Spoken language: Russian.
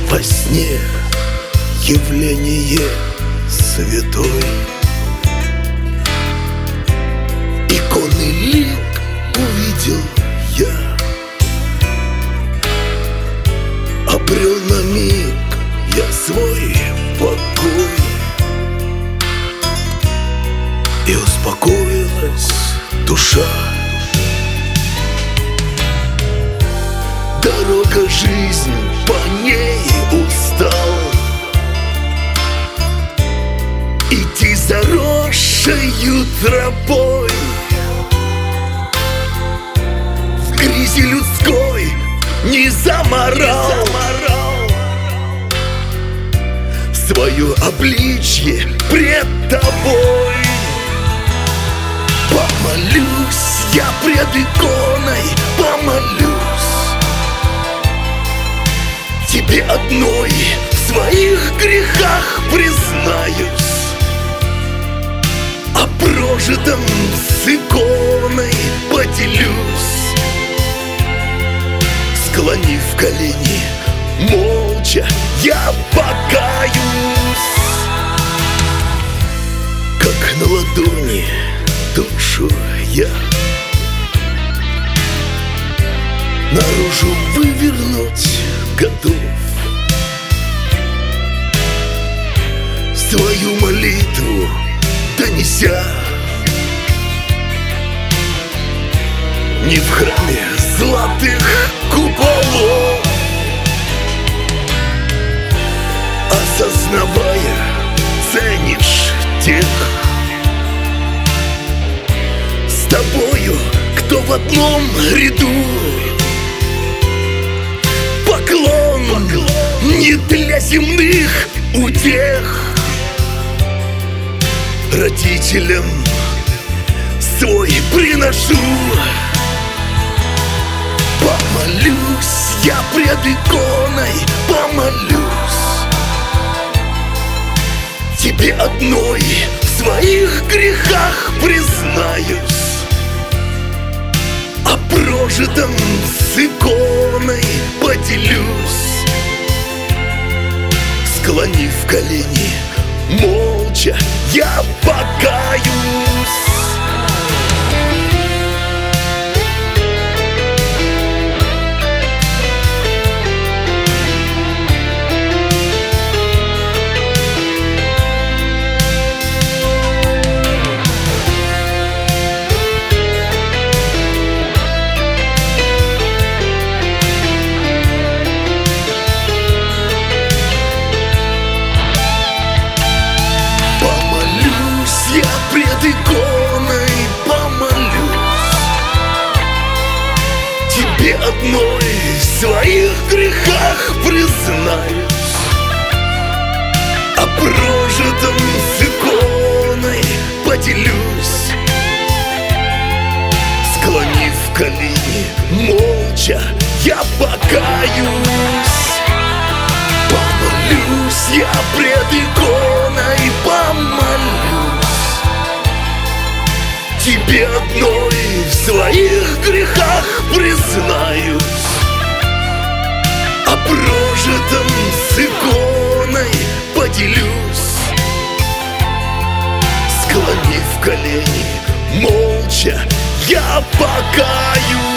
во сне явление святой. Иконный лик увидел я, обрел на миг я свой покой, и успокоилась душа. Дорога жизнь, по ней устал идти заросшею тропой. В грязи людской не заморал свое обличье пред тобой. Помолюсь я пред иконой, помолюсь тебе одной, в своих грехах признаюсь, о прожитом с иконой поделюсь. Склонив колени, молча я покаюсь, как на ладони душу я наружу вывернуть готов. Свою молитву донеся не в храме золотых куполов, осознавая, ценишь тех с тобою, кто в одном ряду. Поклон не для земных утех, родителям свой приношу. Помолюсь я пред иконой, помолюсь тебе одной, в своих грехах признаюсь, о прожитом с иконой поделюсь. Склонив колени, молча я покаюсь. Я пред иконой помолюсь тебе одной, в своих грехах признаюсь, о прожитом с иконой поделюсь. Склонив колени, молча я покаюсь. Помолюсь я пред иконой, помолюсь тебе одной, в своих грехах признаюсь, о прожитом с иконой поделюсь. Склонив колени, молча я покаюсь.